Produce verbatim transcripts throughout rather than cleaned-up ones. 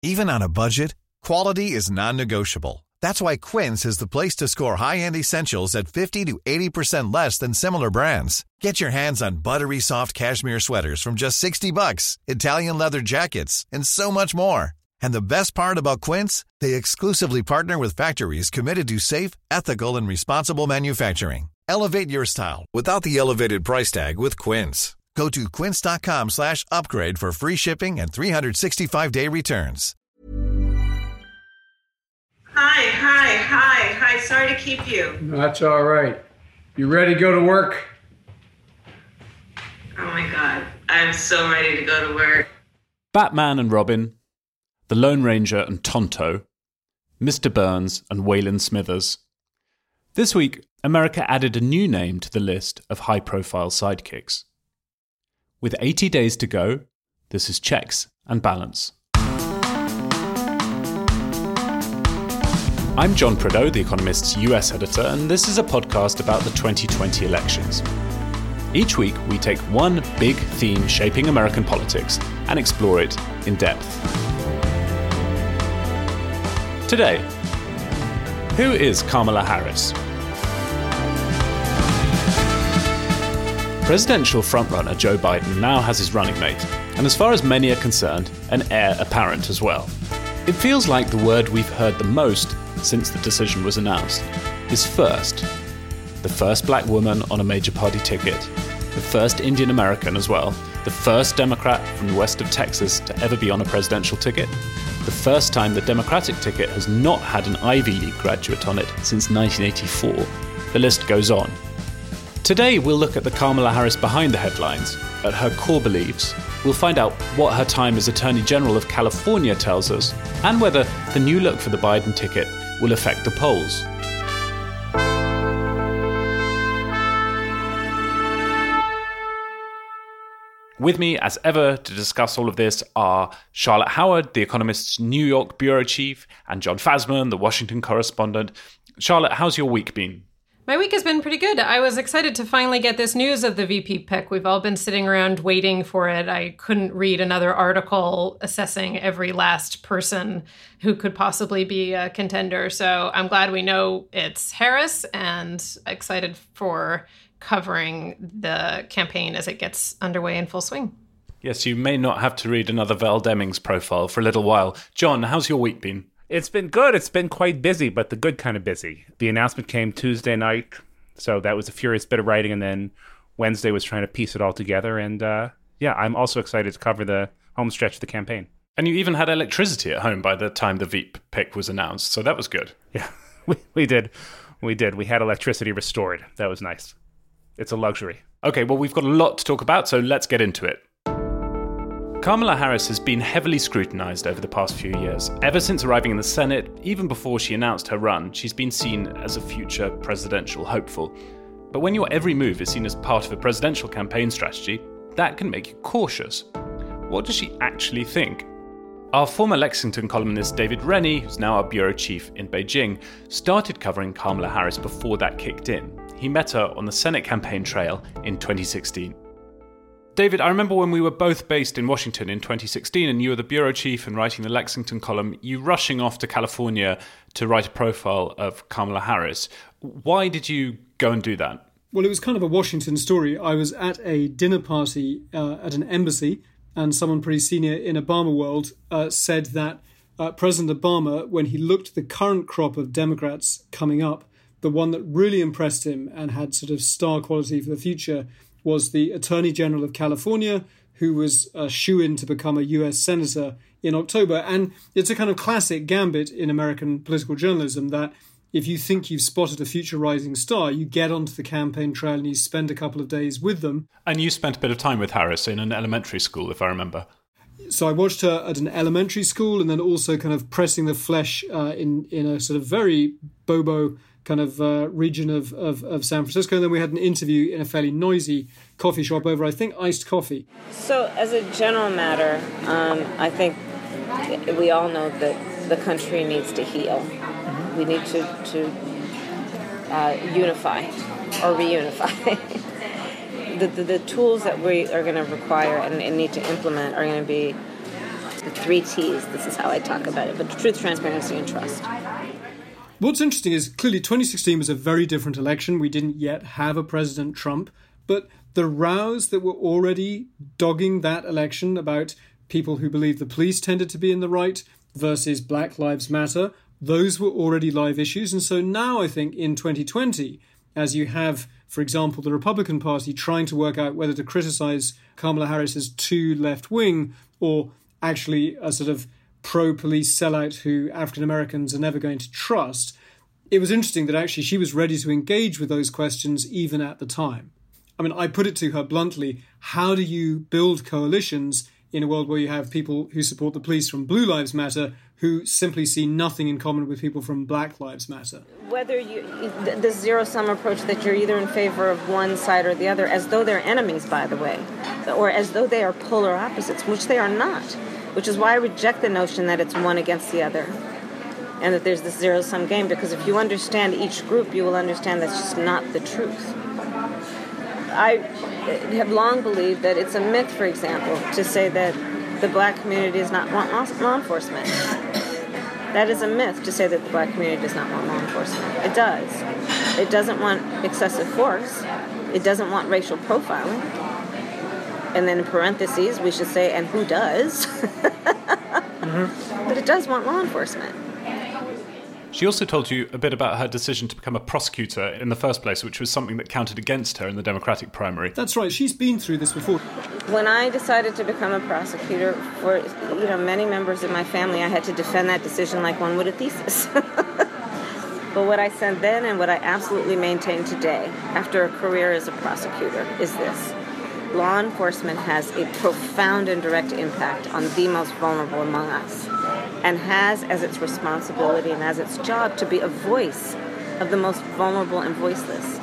Even on a budget, quality is non-negotiable. That's why Quince is the place to score high-end essentials at fifty to eighty percent less than similar brands. Get your hands on buttery soft cashmere sweaters from just sixty bucks, Italian leather jackets, and so much more. And the best part about Quince, they exclusively partner with factories committed to safe, ethical, and responsible manufacturing. Elevate your style without the elevated price tag with Quince. Go to quince.com slash upgrade for free shipping and three sixty-five day returns. Hi, hi, hi, hi. Sorry to keep you. That's all right. You ready to go to work? Oh my God. I'm so ready to go to work. Batman and Robin, The Lone Ranger and Tonto, Mister Burns and Waylon Smithers. This week, America added a new name to the list of high-profile sidekicks. With eighty days to go, this is Checks and Balance. I'm John Prideaux, The Economist's U S editor, and this is a podcast about the twenty twenty elections. Each week, we take one big theme shaping American politics and explore it in depth. Today, who is Kamala Harris? Presidential frontrunner Joe Biden now has his running mate, and as far as many are concerned, an heir apparent as well. It feels like the word we've heard the most since the decision was announced is first. The first black woman on a major party ticket, the first Indian American as well, the first Democrat from the west of Texas to ever be on a presidential ticket, the first time the Democratic ticket has not had an Ivy League graduate on it since nineteen eighty-four. The list goes on. Today we'll look at the Kamala Harris behind the headlines, at her core beliefs. We'll find out what her time as Attorney General of California tells us, and whether the new look for the Biden ticket will affect the polls. With me, as ever, to discuss all of this are Charlotte Howard, The Economist's New York bureau chief, and John Fasman, the Washington correspondent. Charlotte, how's your week been? My week has been pretty good. I was excited to finally get this news of the V P pick. We've all been sitting around waiting for it. I couldn't read another article assessing every last person who could possibly be a contender. So I'm glad we know it's Harris, and excited for covering the campaign as it gets underway in full swing. Yes, you may not have to read another Val Demings profile for a little while. John, how's your week been? It's been good. It's been quite busy, but the good kind of busy. The announcement came Tuesday night, so that was a furious bit of writing, and then Wednesday was trying to piece it all together. And uh, yeah, I'm also excited to cover the home stretch of the campaign. And you even had electricity at home by the time the Veep pick was announced, so that was good. Yeah, we, we did. We did. We had electricity restored. That was nice. It's a luxury. Okay, well, we've got a lot to talk about, so let's get into it. Kamala Harris has been heavily scrutinized over the past few years. Ever since arriving in the Senate, even before she announced her run, she's been seen as a future presidential hopeful. But when your every move is seen as part of a presidential campaign strategy, that can make you cautious. What does she actually think? Our former Lexington columnist David Rennie, who's now our bureau chief in Beijing, started covering Kamala Harris before that kicked in. He met her on the Senate campaign trail in twenty sixteen. David, I remember when we were both based in Washington in twenty sixteen and you were the bureau chief and writing the Lexington column, you rushing off to California to write a profile of Kamala Harris. Why did you go and do that? Well, it was kind of a Washington story. I was at a dinner party uh, at an embassy, and someone pretty senior in Obama world uh, said that uh, President Obama, when he looked at the current crop of Democrats coming up, the one that really impressed him and had sort of star quality for the future was the Attorney General of California, who was a shoo-in to become a U S senator in October. And it's a kind of classic gambit in American political journalism that if you think you've spotted a future rising star, you get onto the campaign trail and you spend a couple of days with them. And you spent a bit of time with Harris in an elementary school, if I remember. So I watched her at an elementary school and then also kind of pressing the flesh uh, in, in a sort of very bobo kind of uh, region of, of, of San Francisco. And then we had an interview in a fairly noisy coffee shop over, I think, iced coffee. So as a general matter, um, I think we all know that the country needs to heal. Mm-hmm. We need to, to uh, unify or reunify. the, the, the tools that we are going to require and, and need to implement are going to be three T's. This is how I talk about it. But truth, transparency, and trust. What's interesting is clearly twenty sixteen was a very different election. We didn't yet have a President Trump, but the rows that were already dogging that election about people who believed the police tended to be in the right versus Black Lives Matter, those were already live issues. And so now I think in twenty twenty, as you have, for example, the Republican Party trying to work out whether to criticize Kamala Harris as too left-wing or actually a sort of pro-police sellout who African Americans are never going to trust, it was interesting that actually she was ready to engage with those questions even at the time. I mean, I put it to her bluntly, how do you build coalitions in a world where you have people who support the police from Blue Lives Matter who simply see nothing in common with people from Black Lives Matter? Whether you, the zero-sum approach that you're either in favor of one side or the other, as though they're enemies, by the way, or as though they are polar opposites, which they are not, which is why I reject the notion that it's one against the other and that there's this zero-sum game, because if you understand each group, you will understand that's just not the truth. I have long believed that it's a myth, for example, to say that the black community does not want law enforcement. That is a myth to say that the black community does not want law enforcement. It does. It doesn't want excessive force. It doesn't want racial profiling. And then in parentheses, we should say, and who does? mm-hmm. But it does want law enforcement. She also told you a bit about her decision to become a prosecutor in the first place, which was something that counted against her in the Democratic primary. That's right. She's been through this before. When I decided to become a prosecutor, for you know many members of my family, I had to defend that decision like one would a thesis. But what I said then and what I absolutely maintain today, after a career as a prosecutor, is this. Law enforcement has a profound and direct impact on the most vulnerable among us, and has as its responsibility and as its job to be a voice of the most vulnerable and voiceless.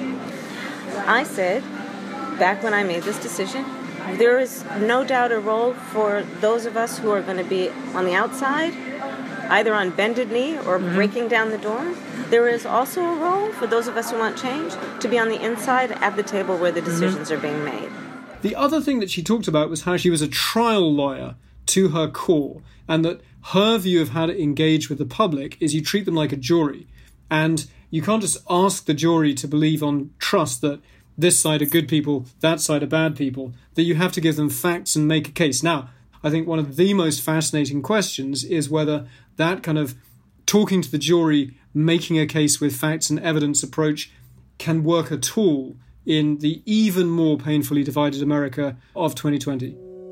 I said, back when I made this decision, there is no doubt a role for those of us who are going to be on the outside, either on bended knee or mm-hmm. breaking down the door. There is also a role for those of us who want change to be on the inside at the table where the decisions mm-hmm. are being made. The other thing that she talked about was how she was a trial lawyer to her core, and that her view of how to engage with the public is you treat them like a jury. And you can't just ask the jury to believe on trust that this side are good people, that side are bad people, that you have to give them facts and make a case. Now, I think one of the most fascinating questions is whether that kind of talking to the jury, making a case with facts and evidence approach can work at all in the even more painfully divided America of twenty twenty.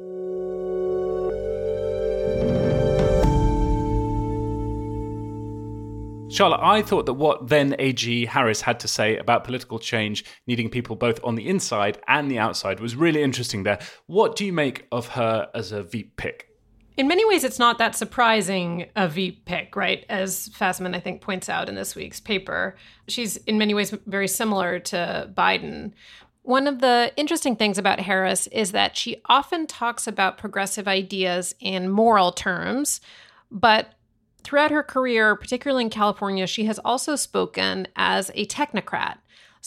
Charlotte, I thought that what then A G Harris had to say about political change needing people both on the inside and the outside was really interesting there. What do you make of her as a Veep pick? In many ways, it's not that surprising a Veep pick, right? As Fasman, I think, points out in this week's paper. She's in many ways very similar to Biden. One of the interesting things about Harris is that she often talks about progressive ideas in moral terms, but throughout her career, particularly in California, she has also spoken as a technocrat.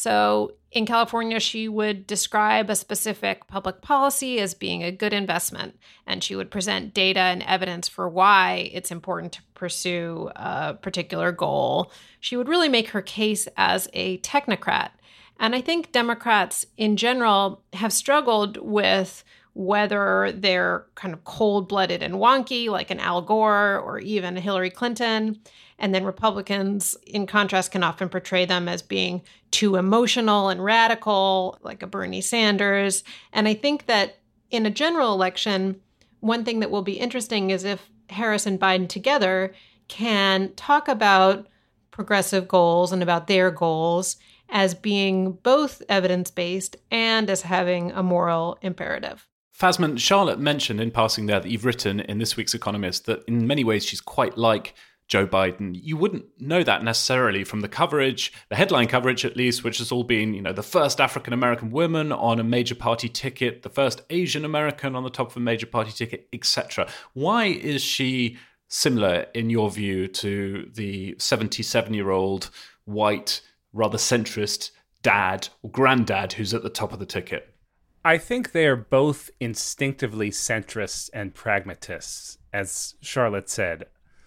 So in California, she would describe a specific public policy as being a good investment, and she would present data and evidence for why it's important to pursue a particular goal. She would really make her case as a technocrat. And I think Democrats in general have struggled with whether they're kind of cold-blooded and wonky, like an Al Gore or even Hillary Clinton. And then Republicans, in contrast, can often portray them as being too emotional and radical, like a Bernie Sanders. And I think that in a general election, one thing that will be interesting is if Harris and Biden together can talk about progressive goals and about their goals as being both evidence-based and as having a moral imperative. Fasman, Charlotte mentioned in passing there that you've written in this week's Economist that in many ways she's quite like Joe Biden. You wouldn't know that necessarily from the coverage, the headline coverage at least, which has all been, you know, the first African-American woman on a major party ticket, the first Asian American on the top of a major party ticket, et cetera. Why is she similar, in your view, to the seventy-seven-year-old white, rather centrist dad or granddad who's at the top of the ticket? I think they are both instinctively centrists and pragmatists. as Charlotte said.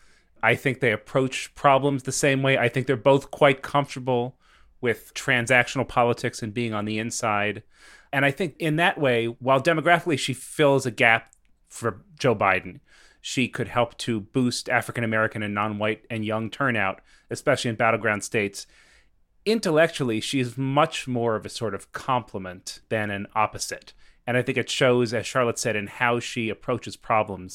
I think they approach problems the same way. I think they're both quite comfortable with transactional politics and being on the inside. And I think in that way, while demographically she fills a gap for Joe Biden, she could help to boost African-American and non-white and young turnout, especially in battleground states. Intellectually, she is much more of a sort of complement than an opposite. And I think it shows, as Charlotte said, in how she approaches problems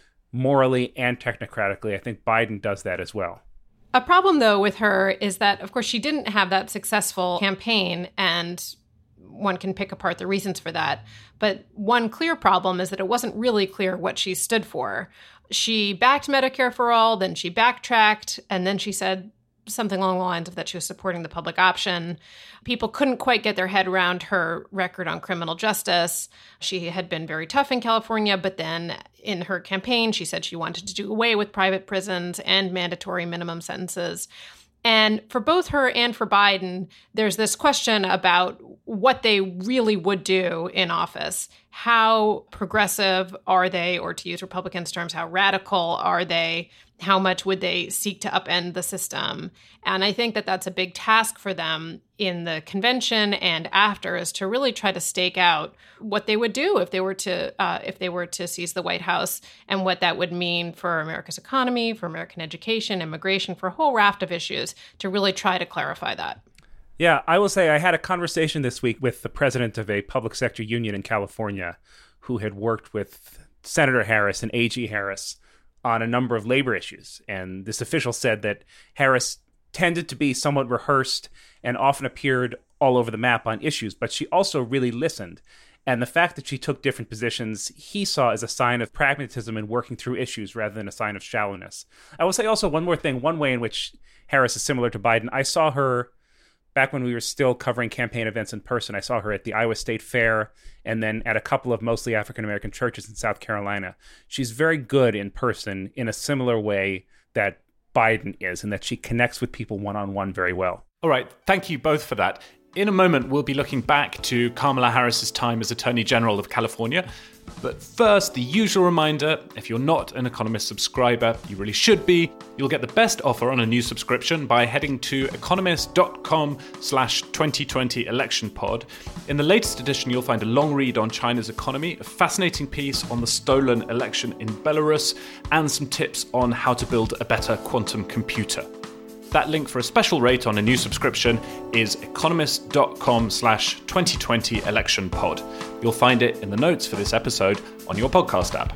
morally and technocratically. I think Biden does that as well. A problem, though, with her is that, of course, she didn't have that successful campaign, and one can pick apart the reasons for that. But one clear problem is that it wasn't really clear what she stood for. She backed Medicare for All, then she backtracked, and then she said something along the lines of that she was supporting the public option. People couldn't quite get their head around her record on criminal justice. She had been very tough in California, but then in her campaign, she said she wanted to do away with private prisons and mandatory minimum sentences. And for both her and for Biden, there's this question about what they really would do in office. How progressive are they, or to use Republicans' terms, how radical are they? How much would they seek to upend the system? And I think that that's a big task for them in the convention and after, is to really try to stake out what they would do if they were to uh, if they were to seize the White House, and what that would mean for America's economy, for American education, immigration, for a whole raft of issues, to really try to clarify that. Yeah, I will say I had a conversation this week with the president of a public sector union in California who had worked with Senator Harris and A G Harris on a number of labor issues. And this official said that Harris tended to be somewhat rehearsed and often appeared all over the map on issues, but she also really listened. And the fact that she took different positions, he saw as a sign of pragmatism in working through issues rather than a sign of shallowness. I will say also one more thing, one way in which Harris is similar to Biden. I saw her back when we were still covering campaign events in person. I saw her at the Iowa State Fair and then at a couple of mostly African-American churches in South Carolina. She's very good in person in a similar way that Biden is, and that she connects with people one-on-one very well. All right, thank you both for that. In a moment, we'll be looking back to Kamala Harris's time as Attorney General of California. But first, the usual reminder, if you're not an Economist subscriber, you really should be. You'll get the best offer on a new subscription by heading to economist.com slash 2020 election pod. In the latest edition, you'll find a long read on China's economy, a fascinating piece on the stolen election in Belarus, and some tips on how to build a better quantum computer. That link for a special rate on a new subscription is economist.com slash 2020 election pod. You'll find it in the notes for this episode on your podcast app.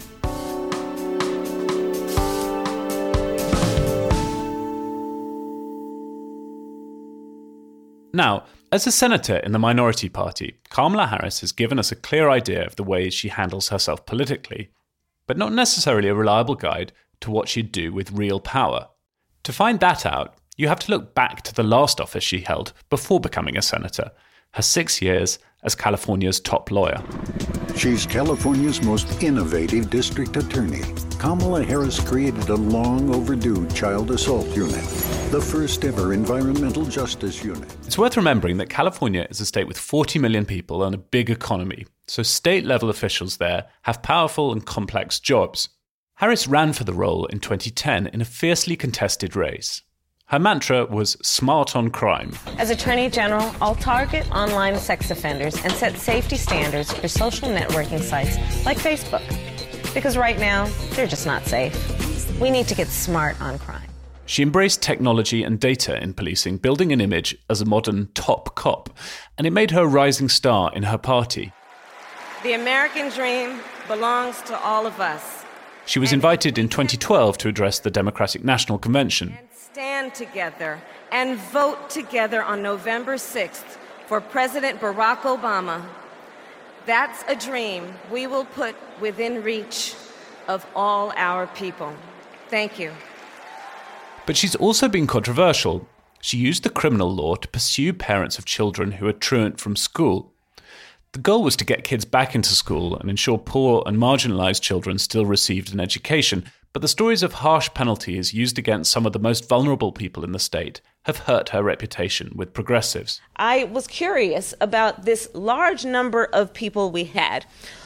Now, as a senator in the minority party, Kamala Harris has given us a clear idea of the ways she handles herself politically, but not necessarily a reliable guide to what she'd do with real power. To find that out, you have to look back to the last office she held before becoming a senator, her six years as California's top lawyer. She's California's most innovative district attorney. Kamala Harris created a long overdue child assault unit, the first ever environmental justice unit. It's worth remembering that California is a state with forty million people and a big economy, so state-level officials there have powerful and complex jobs. Harris ran for the role in twenty ten in a fiercely contested race. Her mantra was smart on crime. As Attorney General, I'll target online sex offenders and set safety standards for social networking sites like Facebook. Because right now, they're just not safe. We need to get smart on crime. She embraced technology and data in policing, building an image as a modern top cop, and it made her a rising star in her party. The American dream belongs to all of us. She was invited in twenty twelve to address the Democratic National Convention. Stand together and vote together on November sixth for President Barack Obama. That's a dream we will put within reach of all our people. Thank you. But she's also been controversial. She used the criminal law to pursue parents of children who are truant from school. The goal was to get kids back into school and ensure poor and marginalised children still received an education. But the stories of harsh penalties used against some of the most vulnerable people in the state have hurt her reputation with progressives. I was curious about this large number of people we had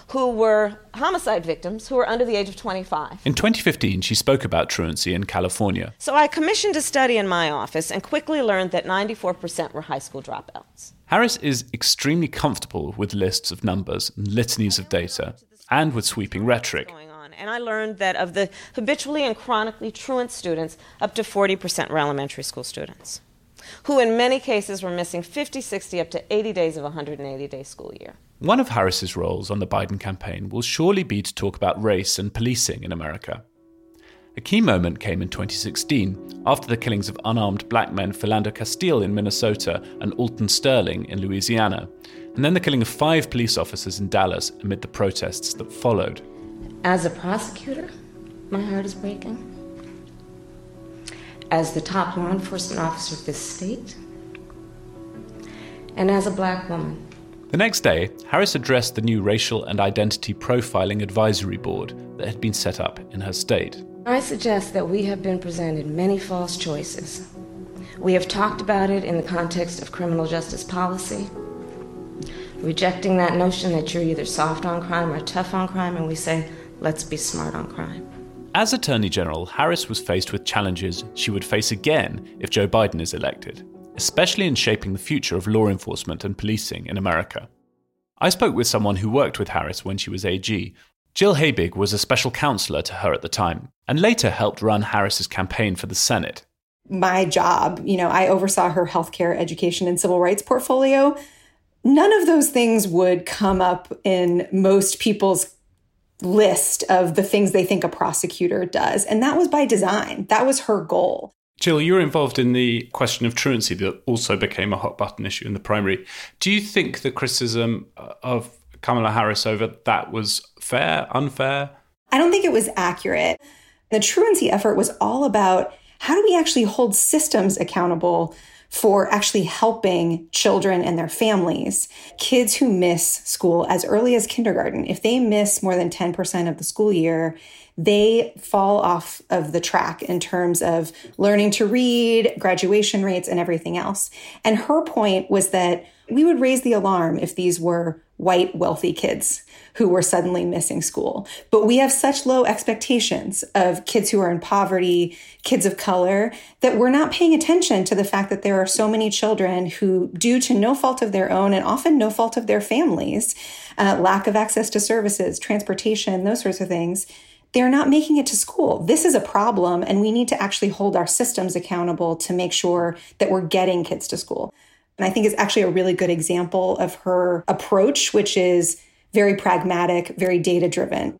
who were homicide victims who were under the age of twenty-five. In twenty fifteen, she spoke about truancy in California. So I commissioned a study in my office and quickly learned that ninety-four percent were high school dropouts. Harris is extremely comfortable with lists of numbers and litanies of data, and with sweeping rhetoric. And I learned that of the habitually and chronically truant students, up to forty percent were elementary school students, who in many cases were missing fifty, sixty, up to eighty days of a one hundred eighty day school year. One of Harris's roles on the Biden campaign will surely be to talk about race and policing in America. A key moment came in twenty sixteen, after the killings of unarmed black men Philando Castile in Minnesota and Alton Sterling in Louisiana, and then the killing of five police officers in Dallas amid the protests that followed. As a prosecutor, my heart is breaking. As the top law enforcement officer of this state, and as a black woman. The next day, Harris addressed the new Racial and Identity Profiling Advisory Board that had been set up in her state. I suggest that we have been presented many false choices. We have talked about it in the context of criminal justice policy, rejecting that notion that you're either soft on crime or tough on crime, and we say, let's be smart on crime. As Attorney General, Harris was faced with challenges she would face again if Joe Biden is elected, especially in shaping the future of law enforcement and policing in America. I spoke with someone who worked with Harris when she was A G. Jill Habig was a special counselor to her at the time, and later helped run Harris's campaign for the Senate. My job, you know, I oversaw her healthcare, education, and civil rights portfolio. None of those things would come up in most people's list of the things they think a prosecutor does. And that was by design. That was her goal. Jill, you were involved in the question of truancy that also became a hot button issue in the primary. Do you think the criticism of Kamala Harris over that was fair, unfair? I don't think it was accurate. The truancy effort was all about how do we actually hold systems accountable for actually helping children and their families. Kids who miss school as early as kindergarten, if they miss more than ten percent of the school year, they fall off of the track in terms of learning to read, graduation rates, and everything else. And her point was that we would raise the alarm if these were white, wealthy kids who were suddenly missing school. But we have such low expectations of kids who are in poverty, kids of color, that we're not paying attention to the fact that there are so many children who, due to no fault of their own and often no fault of their families, uh, lack of access to services, transportation, those sorts of things, they're not making it to school. This is a problem, and we need to actually hold our systems accountable to make sure that we're getting kids to school. And I think it's actually a really good example of her approach, which is very pragmatic, very data-driven.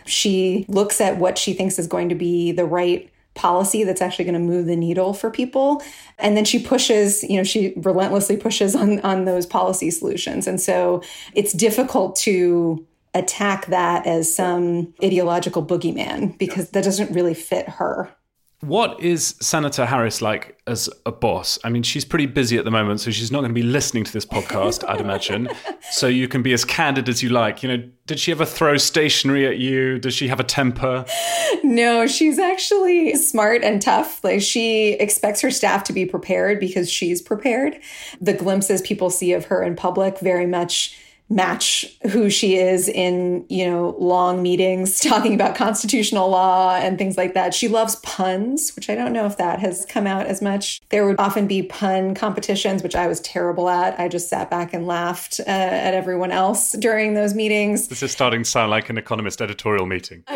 She looks at what she thinks is going to be the right policy that's actually going to move the needle for people. And then she pushes, you know, she relentlessly pushes on, on those policy solutions. And so it's difficult to attack that as some ideological boogeyman because that doesn't really fit her. What is Senator Harris like as a boss? I mean, she's pretty busy at the moment, so she's not going to be listening to this podcast, I'd imagine. So you can be as candid as you like. You know, did she ever throw stationery at you? Does she have a temper? No, she's actually smart and tough. Like, she expects her staff to be prepared because she's prepared. The glimpses people see of her in public very much match who she is in, you know, long meetings talking about constitutional law and things like that. She loves puns, which I don't know if that has come out as much. There would often be pun competitions, which I was terrible at. I just sat back and laughed uh, at everyone else during those meetings. This is starting to sound like an Economist editorial meeting.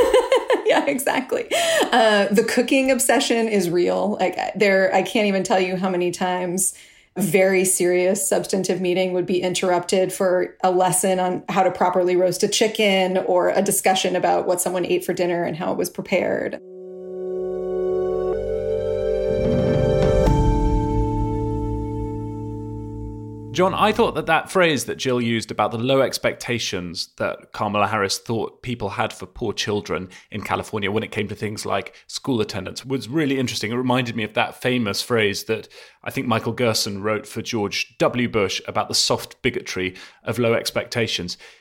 Yeah, exactly. Uh, the cooking obsession is real. Like there, I can't even tell you how many times a very serious substantive meeting would be interrupted for a lesson on how to properly roast a chicken or a discussion about what someone ate for dinner and how it was prepared. John, I thought that that phrase that Jill used about the low expectations that Kamala Harris thought people had for poor children in California when it came to things like school attendance was really interesting. It reminded me of that famous phrase that I think Michael Gerson wrote for George W. Bush about the soft bigotry of low expectations.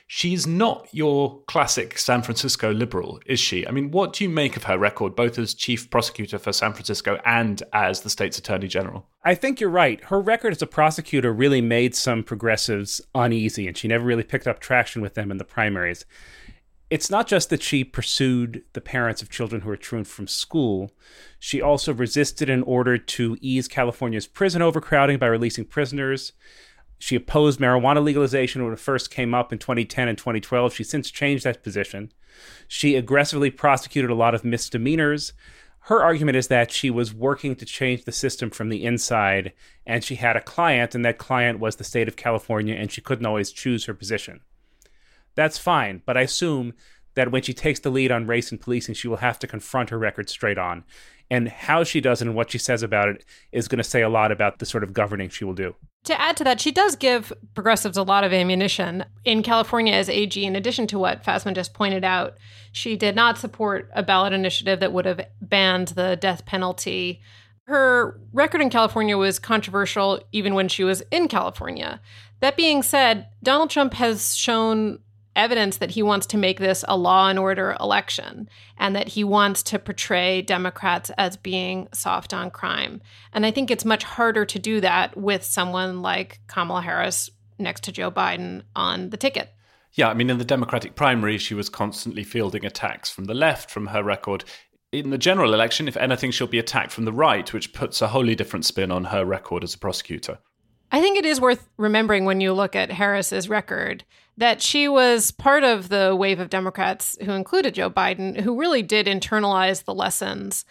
she's not your classic San Francisco liberal, is she? I mean, what do you make of her record, both as chief prosecutor for San Francisco and as the state's attorney general? I think you're right. Her record as a prosecutor really made some progressives uneasy, and she never really picked up traction with them in the primaries. It's not just that she pursued the parents of children who were truant from school. She also resisted an order to ease California's prison overcrowding by releasing prisoners. She opposed marijuana legalization when it first came up in twenty ten and twenty twelve. She's since changed that position. She aggressively prosecuted a lot of misdemeanors. Her argument is that she was working to change the system from the inside, and she had a client, and that client was the state of California, and she couldn't always choose her position. That's fine, but I assume that when she takes the lead on race and policing, she will have to confront her record straight on. And how she does it and what she says about it is going to say a lot about the sort of governing she will do. To add to that, she does give progressives a lot of ammunition. In California as A G, in addition to what Fasman just pointed out, she did not support a ballot initiative that would have banned the death penalty. Her record in California was controversial even when she was in California. That being said, Donald Trump has shown evidence that he wants to make this a law and order election and that he wants to portray Democrats as being soft on crime. And I think it's much harder to do that with someone like Kamala Harris next to Joe Biden on the ticket. Yeah, I mean, in the Democratic primary, she was constantly fielding attacks from the left from her record. In the general election, if anything, she'll be attacked from the right, which puts a wholly different spin on her record as a prosecutor. I think it is worth remembering when you look at Harris's record that she was part of the wave of Democrats who included Joe Biden, who really did internalize the lessons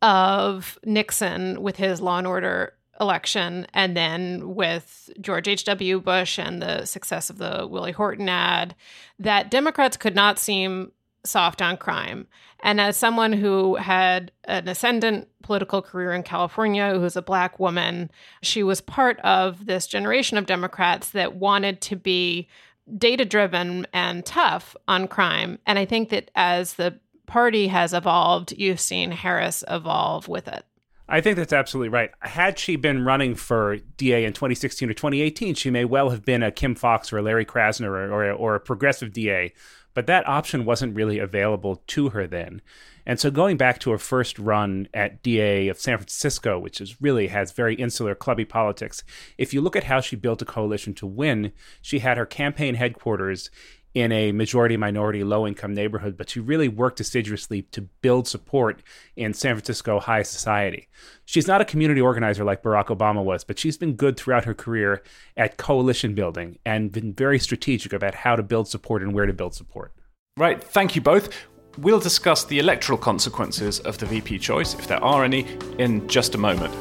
of Nixon with his law and order election, and then with George H W. Bush and the success of the Willie Horton ad, that Democrats could not seem soft on crime. And as someone who had an ascendant political career in California, who was a Black woman, she was part of this generation of Democrats that wanted to be data-driven and tough on crime. And I think that as the party has evolved, you've seen Harris evolve with it. I think that's absolutely right. Had she been running for D A in twenty sixteen or twenty eighteen, she may well have been a Kim Foxx or a Larry Krasner or, or, or a progressive D A. But that option wasn't really available to her then. And so going back to her first run at D A of San Francisco, which is really has very insular, clubby politics, if you look at how she built a coalition to win, she had her campaign headquarters in a majority-minority, low-income neighborhood, but she really worked assiduously to build support in San Francisco high society. She's not a community organizer like Barack Obama was, but she's been good throughout her career at coalition building and been very strategic about how to build support and where to build support. Right, thank you both. We'll discuss the electoral consequences of the V P choice, if there are any, in just a moment.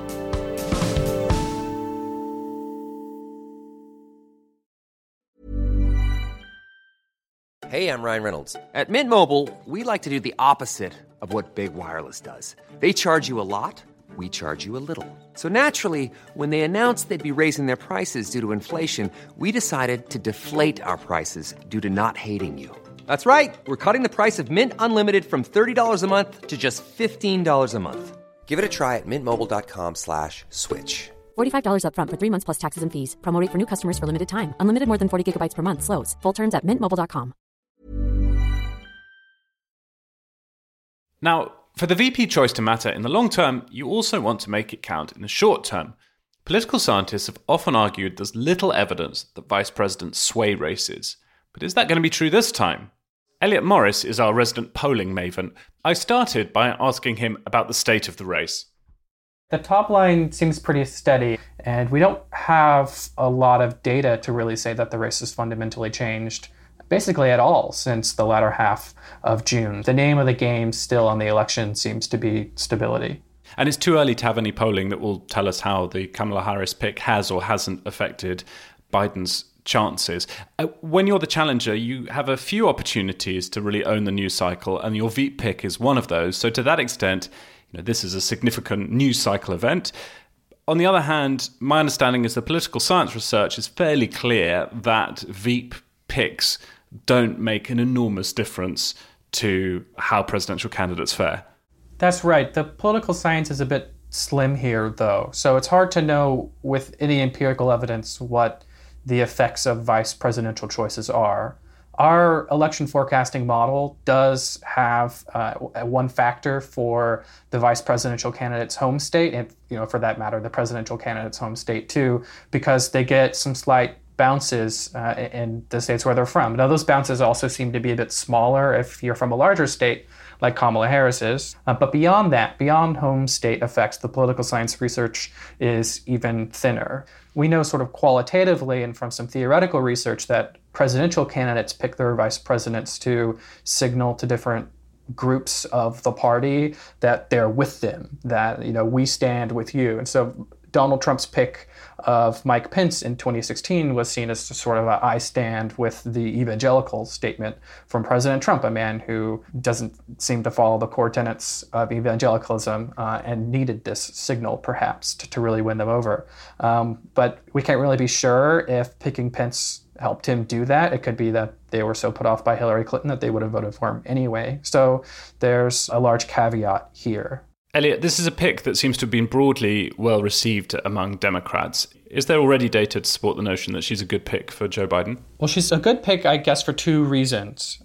Hey, I'm Ryan Reynolds. At Mint Mobile, we like to do the opposite of what Big Wireless does. They charge you a lot, we charge you a little. So naturally, when they announced they'd be raising their prices due to inflation, we decided to deflate our prices due to not hating you. That's right. We're cutting the price of Mint Unlimited from thirty dollars a month to just fifteen dollars a month. Give it a try at mintmobile.com slash switch. forty-five dollars up front for three months plus taxes and fees. Promo rate for new customers for limited time. Unlimited more than forty gigabytes per month. Slows full terms at mint mobile dot com. Now, for the V P choice to matter in the long term, you also want to make it count in the short term. Political scientists have often argued there's little evidence that vice presidents sway races. But is that going to be true this time? Elliot Morris is our resident polling maven. I started by asking him about the state of the race. The top line seems pretty steady, and we don't have a lot of data to really say that the race has fundamentally changed basically at all since the latter half of June. The name of the game still on the election seems to be stability. And it's too early to have any polling that will tell us how the Kamala Harris pick has or hasn't affected Biden's chances. Uh, when you're the challenger, you have a few opportunities to really own the news cycle, and your Veep pick is one of those. So to that extent, you know, this is a significant news cycle event. On the other hand, my understanding is the political science research is fairly clear that Veep picks don't make an enormous difference to how presidential candidates fare. That's right. The political science is a bit slim here, though. So it's hard to know with any empirical evidence what the effects of vice presidential choices are. Our election forecasting model does have uh, one factor for the vice presidential candidate's home state, and you know, for that matter, the presidential candidate's home state too, because they get some slight bounces uh, in the states where they're from. Now, those bounces also seem to be a bit smaller if you're from a larger state, like Kamala Harris is. Uh, but beyond that, beyond home state effects, the political science research is even thinner. We know sort of qualitatively and from some theoretical research that presidential candidates pick their vice presidents to signal to different groups of the party that they're with them, that, you know, we stand with you. And so Donald Trump's pick of Mike Pence in twenty sixteen was seen as sort of a I stand with the evangelical statement from President Trump, a man who doesn't seem to follow the core tenets of evangelicalism uh, and needed this signal perhaps to, to really win them over. Um, but we can't really be sure if picking Pence helped him do that. It could be that they were so put off by Hillary Clinton that they would have voted for him anyway. So there's a large caveat here. Elliot, this is a pick that seems to have been broadly well received among Democrats. Is there already data to support the notion that she's a good pick for Joe Biden? Well, she's a good pick, I guess, for two reasons.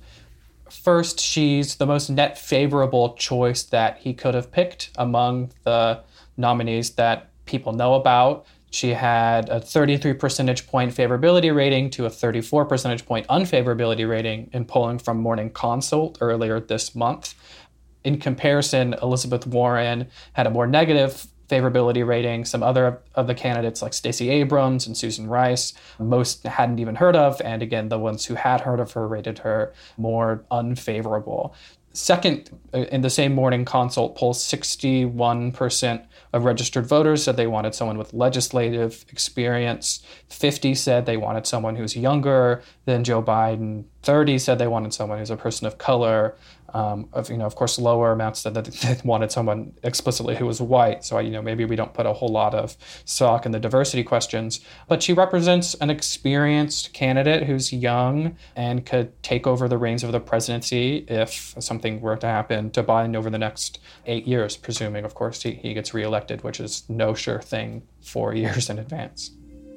First, she's the most net favorable choice that he could have picked among the nominees that people know about. She had a thirty-three percentage point favorability rating to a thirty-four percentage point unfavorability rating in polling from Morning Consult earlier this month. In comparison, Elizabeth Warren had a more negative favorability rating. Some other of the candidates like Stacey Abrams and Susan Rice, most hadn't even heard of. And again, the ones who had heard of her rated her more unfavorable. Second, in the same Morning Consult poll, sixty-one percent of registered voters said they wanted someone with legislative experience. fifty said they wanted someone who's younger than Joe Biden. thirty said they wanted someone who's a person of color. Um, of, you know, of course, lower amounts said that they wanted someone explicitly who was white. So, you know, maybe we don't put a whole lot of stock in the diversity questions. But she represents an experienced candidate who's young and could take over the reins of the presidency if something were to happen to Biden over the next eight years, presuming, of course, he, he gets reelected, which is no sure thing four years in advance.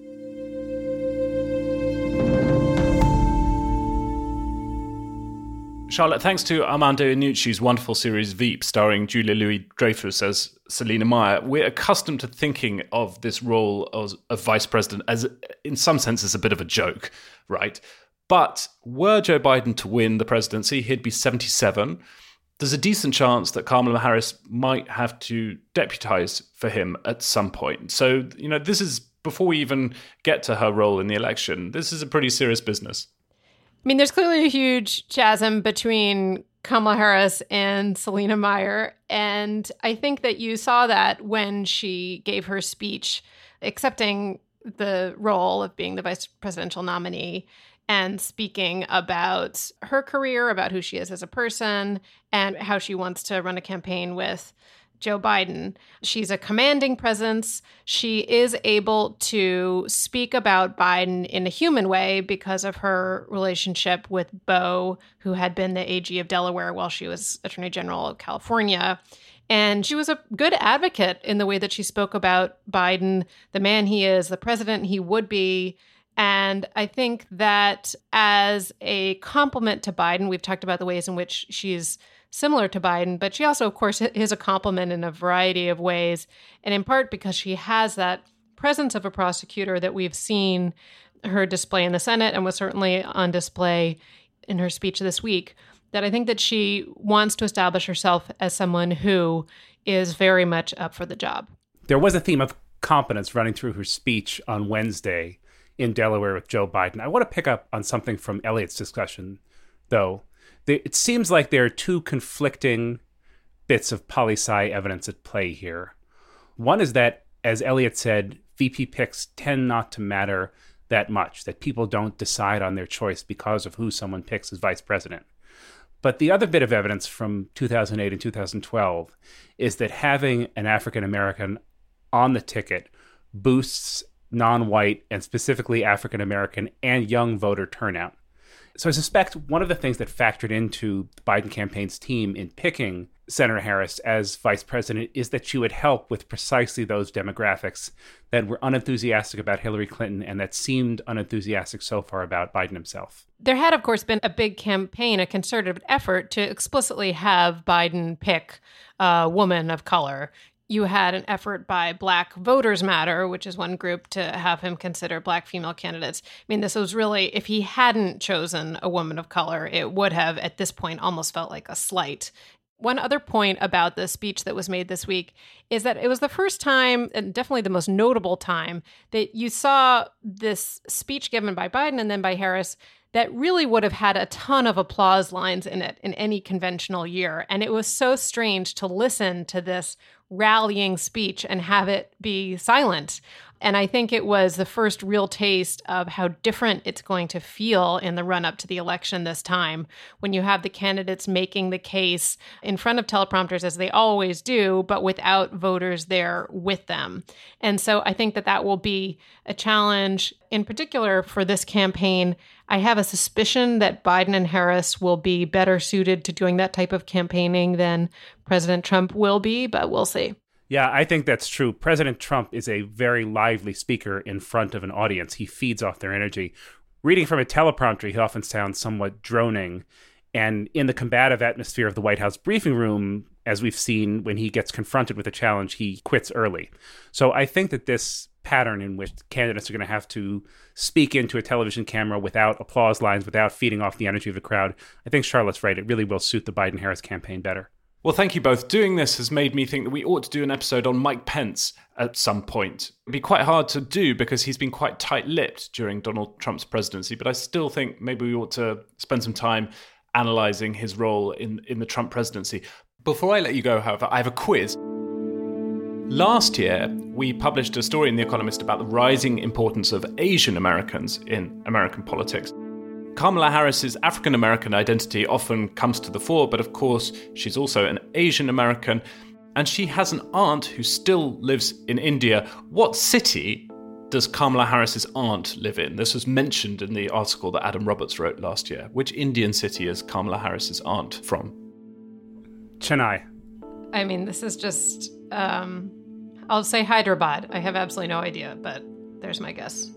Charlotte, thanks to Armando Iannucci's wonderful series Veep, starring Julia Louis-Dreyfus as Selina Meyer, we're accustomed to thinking of this role as a vice president as, in some sense, as a bit of a joke, right? But were Joe Biden to win the presidency, he'd be seventy-seven. There's a decent chance that Kamala Harris might have to deputize for him at some point. So, you know, this is, before we even get to her role in the election, this is a pretty serious business. I mean, there's clearly a huge chasm between Kamala Harris and Selina Meyer. And I think that you saw that when she gave her speech accepting the role of being the vice presidential nominee and speaking about her career, about who she is as a person, and how she wants to run a campaign with Joe Biden. She's a commanding presence. She is able to speak about Biden in a human way because of her relationship with Beau, who had been the A G of Delaware while she was Attorney General of California. And she was a good advocate in the way that she spoke about Biden, the man he is, the president he would be. And I think that as a compliment to Biden, we've talked about the ways in which she's similar to Biden, but she also, of course, is a compliment in a variety of ways, and in part because she has that presence of a prosecutor that we've seen her display in the Senate and was certainly on display in her speech this week, that I think that she wants to establish herself as someone who is very much up for the job. There was a theme of competence running through her speech on Wednesday in Delaware with Joe Biden. I want to pick up on something from Elliot's discussion, though. It seems like there are two conflicting bits of poli-sci evidence at play here. One is that, as Elliot said, V P picks tend not to matter that much, that people don't decide on their choice because of who someone picks as vice president. But the other bit of evidence from two thousand eight and two thousand twelve is that having an African-American on the ticket boosts non-white and specifically African-American and young voter turnout. So I suspect one of the things that factored into the Biden campaign's team in picking Senator Harris as vice president is that she would help with precisely those demographics that were unenthusiastic about Hillary Clinton and that seemed unenthusiastic so far about Biden himself. There had, of course, been a big campaign, a concerted effort to explicitly have Biden pick a woman of color. You had an effort by Black Voters Matter, which is one group, to have him consider Black female candidates. I mean, this was really, if he hadn't chosen a woman of color, it would have, at this point, almost felt like a slight. One other point about the speech that was made this week is that it was the first time, and definitely the most notable time, that you saw this speech given by Biden and then by Harris that really would have had a ton of applause lines in it in any conventional year. And it was so strange to listen to this rallying speech and have it be silent. And I think it was the first real taste of how different it's going to feel in the run-up to the election this time, when you have the candidates making the case in front of teleprompters, as they always do, but without voters there with them. And so I think that that will be a challenge, in particular for this campaign. I have a suspicion that Biden and Harris will be better suited to doing that type of campaigning than President Trump will be, but we'll see. Yeah, I think that's true. President Trump is a very lively speaker in front of an audience. He feeds off their energy. Reading from a teleprompter, he often sounds somewhat droning. And in the combative atmosphere of the White House briefing room, as we've seen, when he gets confronted with a challenge, he quits early. So I think that this pattern in which candidates are going to have to speak into a television camera without applause lines, without feeding off the energy of the crowd, I think Charlotte's right. It really will suit the Biden-Harris campaign better. Well, thank you both. Doing this has made me think that we ought to do an episode on Mike Pence at some point. It'd be quite hard to do because he's been quite tight-lipped during Donald Trump's presidency, but I still think maybe we ought to spend some time analysing his role in, in the Trump presidency. Before I let you go, however, I have a quiz. Last year, we published a story in The Economist about the rising importance of Asian Americans in American politics. Kamala Harris's African-American identity often comes to the fore, but of course, she's also an Asian American, and she has an aunt who still lives in India. What city does Kamala Harris's aunt live in? This was mentioned in the article that Adam Roberts wrote last year. Which Indian city is Kamala Harris's aunt from? Chennai. I mean, this is just, um, I'll say Hyderabad. I have absolutely no idea, but there's my guess.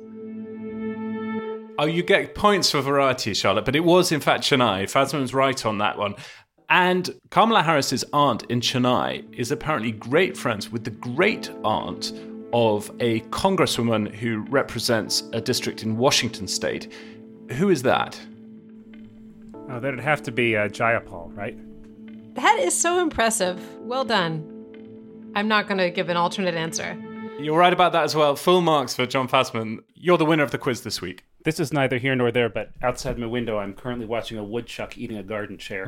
Oh, you get points for variety, Charlotte, but it was in fact Chennai. Fazman's right on that one. And Kamala Harris's aunt in Chennai is apparently great friends with the great aunt of a congresswoman who represents a district in Washington state. Who is that? Oh, that'd have to be uh, Jayapal, right? That is so impressive. Well done. I'm not going to give an alternate answer. You're right about that as well. Full marks for John Fazman. You're the winner of the quiz this week. This is neither here nor there, but outside my window, I'm currently watching a woodchuck eating a garden chair.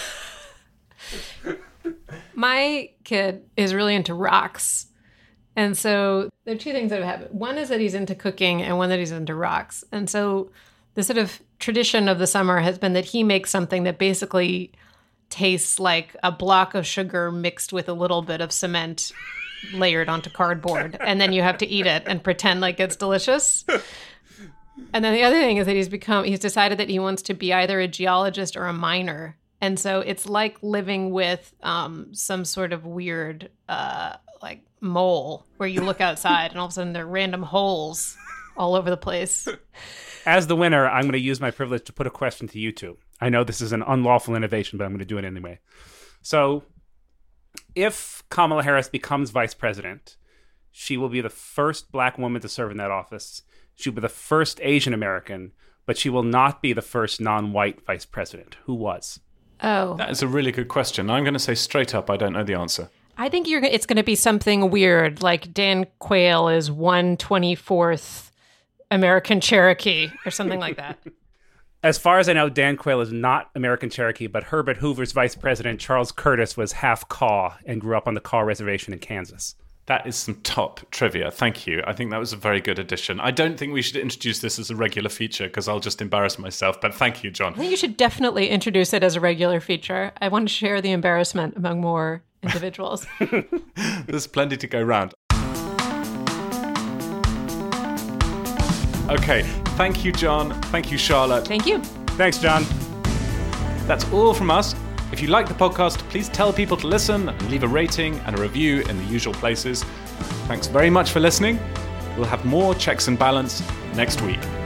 My kid is really into rocks. And so there are two things that have happened. One is that he's into cooking and one that he's into rocks. And so the sort of tradition of the summer has been that he makes something that basically tastes like a block of sugar mixed with a little bit of cement layered onto cardboard. And then you have to eat it and pretend like it's delicious. And then the other thing is that he's become, he's decided that he wants to be either a geologist or a miner. And so it's like living with um, some sort of weird, uh, like, mole where you look outside and all of a sudden there are random holes all over the place. As the winner, I'm going to use my privilege to put a question to you two. I know this is an unlawful innovation, but I'm going to do it anyway. So if Kamala Harris becomes vice president, she will be the first black woman to serve in that office. She'll be the first Asian American, but she will not be the first non-white vice president. Who was? Oh. That is a really good question. I'm going to say straight up, I don't know the answer. I think you're. It's going to be something weird, like Dan Quayle is one twenty-fourth American Cherokee or something like that. As far as I know, Dan Quayle is not American Cherokee, but Herbert Hoover's vice president, Charles Curtis, was half Kaw and grew up on the Kaw Reservation in Kansas. That is some top trivia. Thank you. I think that was a very good addition. I don't think we should introduce this as a regular feature because I'll just embarrass myself. But thank you, John. I think you should definitely introduce it as a regular feature. I want to share the embarrassment among more individuals. There's plenty to go round. Okay. Thank you, John. Thank you, Charlotte. Thank you. Thanks, John. That's all from us. If you like the podcast, please tell people to listen and leave a rating and a review in the usual places. Thanks very much for listening. We'll have more Checks and Balance next week.